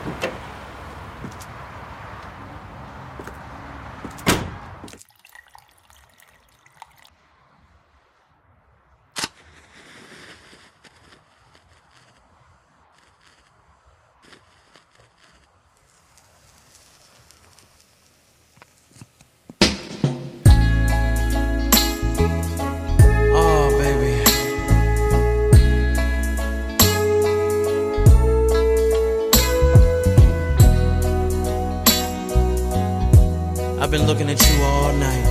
I've been looking at you all night.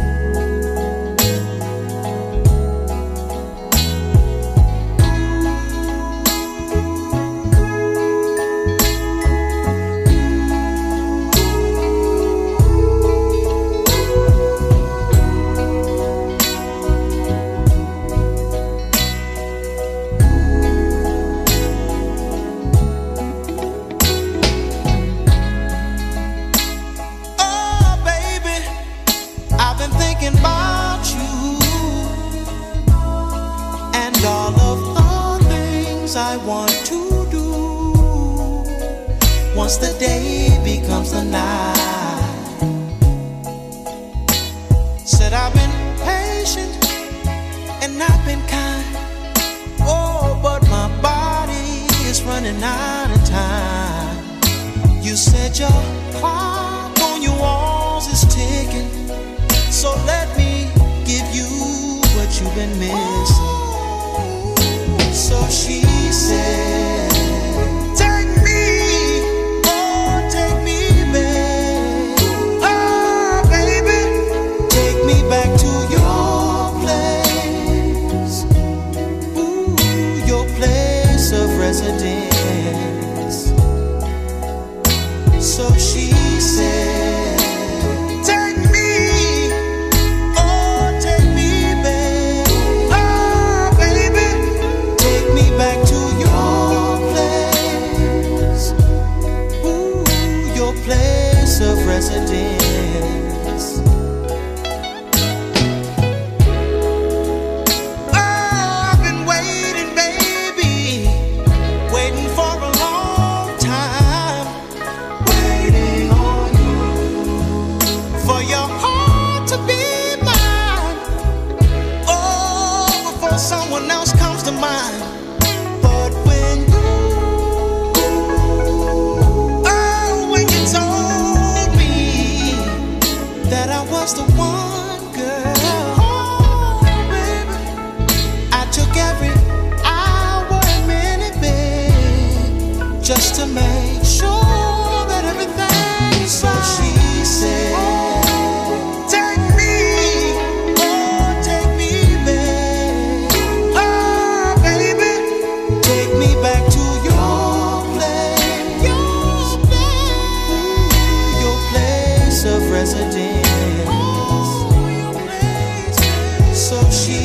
About you and all of the things I want to do once the day becomes the night. Said I've been patient and I've been kind. Oh, but my body is running out of time. You said your clock on your walls is ticking, so let me give you what you've been missing. So she said, take me, oh, take me back. Oh, baby, take me back to your place. Ooh, your place of residence. So she said, take me. Back to your place, ooh, your place of residence. Oh, I've been waiting, baby, waiting for a long time, waiting on you, for your heart to be mine. Oh, before someone else comes to mind. The one girl, oh, baby, I took every hour and minute, babe, just to make sure that everything's right. So she said, take me, oh, take me back. Oh, baby, take me back to your place, your place of residence. So she